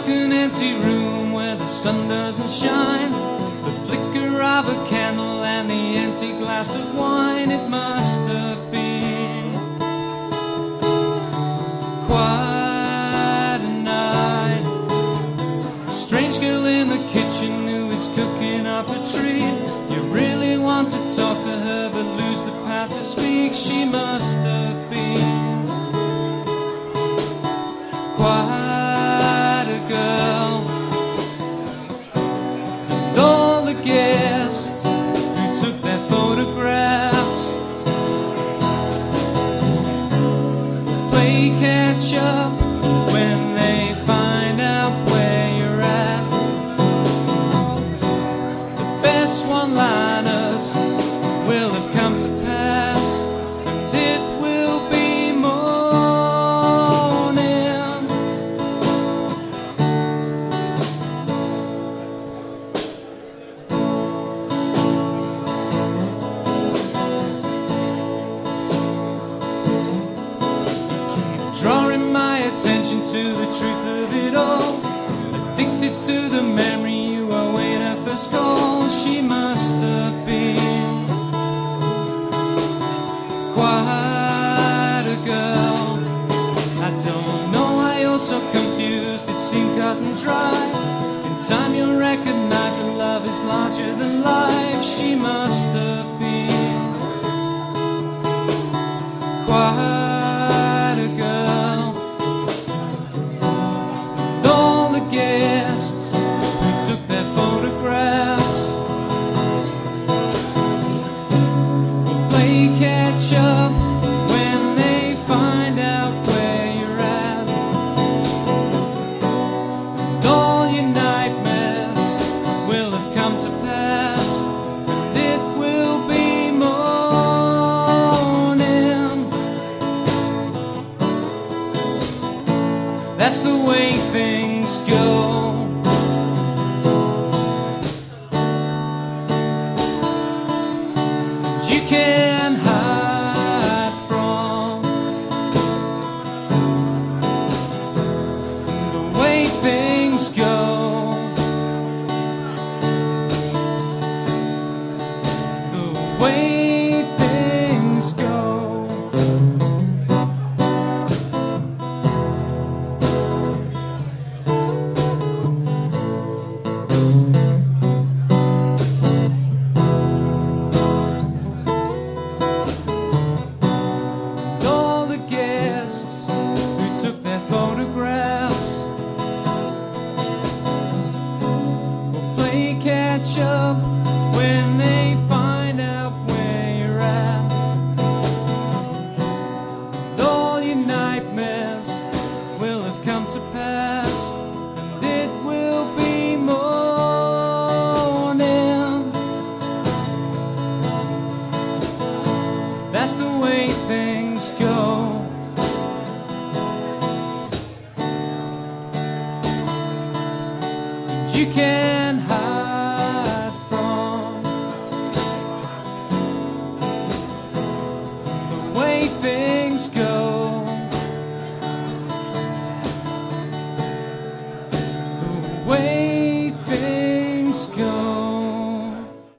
an empty room where the sun doesn't shine. The flicker of a candle and the empty glass of wine. It must have been quite a night. Strange girl in the kitchen who is cooking up a treat. You really want to talk to her but lose the power to speak. She must have been quite a girl. And all the guests who took their photographs play catch up when they find out where you're at. The best one-liners will have come to pass, and it will be morning. Keep drawing my attention to the truth of it all. Addicted to the memory you await her first call. She must have been quite a girl. I don't know why you're so confused. It seemed cut and dry. In time you'll recognize that love is larger than life. She must have been quite a girl. And all the guests who took their photographs will play catch up when they find out where you're at. And all your nightmares will have come to pass, and it will be morning. That's the way things go. And you can't hide from the way things go. The way things go. And all the guests who took their photographs will play catch up when they find out where you're at. And all your nightmares will have come to pass, and it will be morning. That's the way things go. And you can't